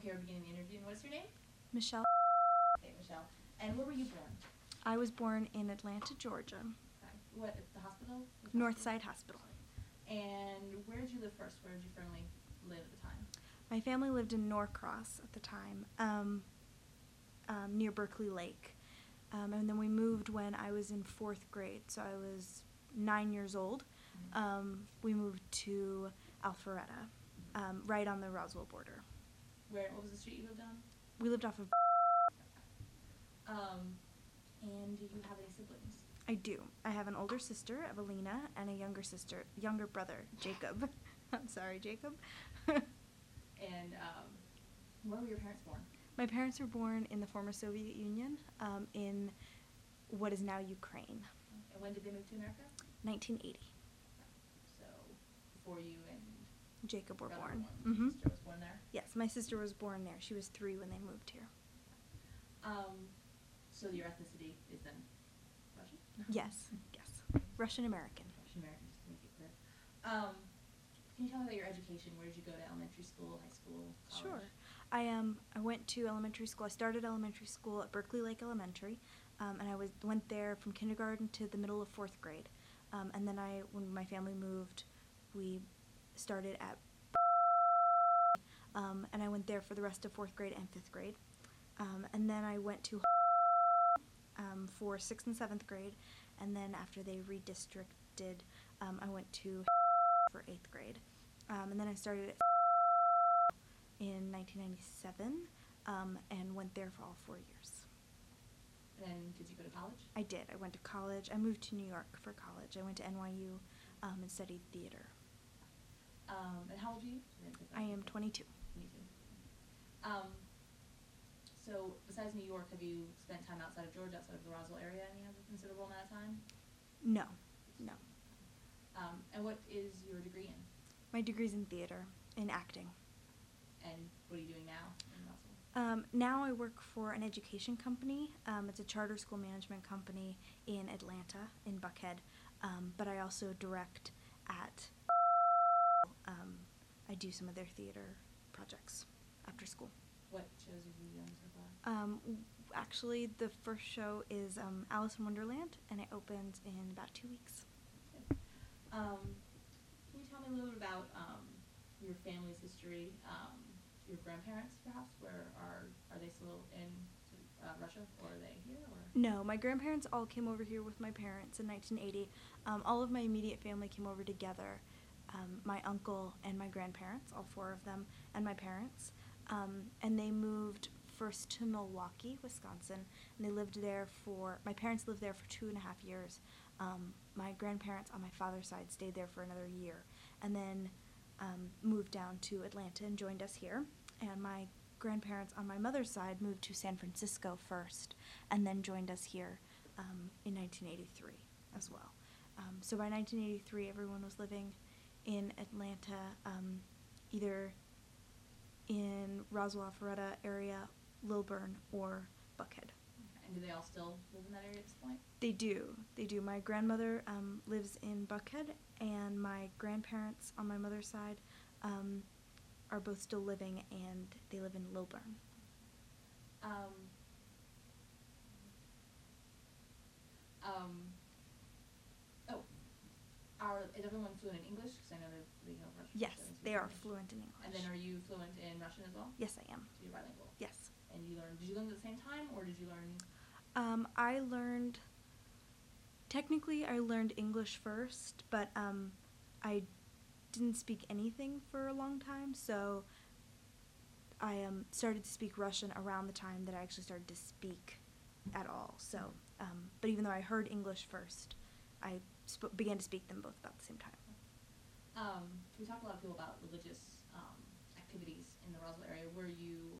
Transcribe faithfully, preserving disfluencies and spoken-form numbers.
here beginning the interview. And what's your name? Michelle. Okay, Michelle. And where were you born? I was born in Atlanta, Georgia. Okay. What, at the hospital? Which Northside Hospital. And where did you live first? Where did your family live at the time? My family lived in Norcross at the time, um, um, near Berkeley Lake. Um, and then we moved when I was in fourth grade, so I was nine years old. Mm-hmm. Um, we moved to Alpharetta, um, right on the Roswell border. Where, what was the street you lived on? We lived off of... Um, and do you have any siblings? I do. I have an older sister, Evelina, and a younger sister, younger brother, Jacob. I'm sorry, Jacob. And um, where were your parents born? My parents were born in the former Soviet Union, um, in what is now Ukraine. And when did they move to America? nineteen eighty. So, before you and Jacob were brother born. Your Mm-hmm. sister was born there? Yes, my sister was born there. She was three when they moved here. Um, so your ethnicity is then Russian? Yes, yes. Russian American. Russian American, just to make it clear. Um, can you tell me about your education? Where did you go to elementary school, high school, college? Sure. I um I went to elementary school. I started elementary school at Berkeley Lake Elementary, um, and I was went there from kindergarten to the middle of fourth grade. Um, and then I, when my family moved, we started at um, and I went there for the rest of fourth grade and fifth grade. Um, and then I went to um, for sixth and seventh grade, and then after they redistricted, um, I went to for eighth grade. Um, and then I started at in nineteen ninety-seven, um, and went there for all four years. And then did you go to college? I did. I went to college. I moved to New York for college. I went to N Y U um, and studied theater. Um, and how old are you? I am twenty-two. twenty-two. Um, so besides New York, have you spent time outside of Georgia, outside of the Roswell area, any other considerable amount of time? No, no. Um, and what is your degree in? My degree's in theater, in acting. And what are you doing now in Roswell? Um, now I work for an education company. Um, it's a charter school management company in Atlanta, in Buckhead. Um, but I also direct at, um, I do some of their theater projects after school. What shows have you done so far? Um, w- actually, the first show is um, Alice in Wonderland, and it opens in about two weeks. Good. Um, can you tell me a little bit about um, your family's history? Um, your grandparents, perhaps, where are are they still in uh, Russia, or are they here? Or? No, my grandparents all came over here with my parents in nineteen eighty. Um, all of my immediate family came over together. Um, my uncle and my grandparents, all four of them, and my parents. Um, and they moved first to Milwaukee, Wisconsin, and they lived there for, my parents lived there for two and a half years. Um, my grandparents on my father's side stayed there for another year, and then um, moved down to Atlanta and joined us here. And my grandparents on my mother's side moved to San Francisco first, and then joined us here um, in nineteen eighty-three as well. Um, so by nineteen eighty-three, everyone was living in Atlanta, um, either in Roswell, Alpharetta area, Lilburn, or Buckhead. Okay. And do they all still live in that area at this point? They do. They do. My grandmother um, lives in Buckhead, and my grandparents on my mother's side um, are both still living, and they live in Lilburn. Um, um, oh, are, is everyone fluent in English? Because I know that they know Russian. Yes, so they are English. fluent in English. And then are you fluent in Russian as well? Yes, I am. So you're bilingual? Yes. And you learned, did you learn at the same time, or did you learn? Um, I learned, technically I learned English first, but um, I didn't speak anything for a long time, so I um, started to speak Russian around the time that I actually started to speak at all. So, um, but even though I heard English first, I sp- began to speak them both about the same time. Um, we talked a lot of people about religious um, activities in the Roswell area. Were you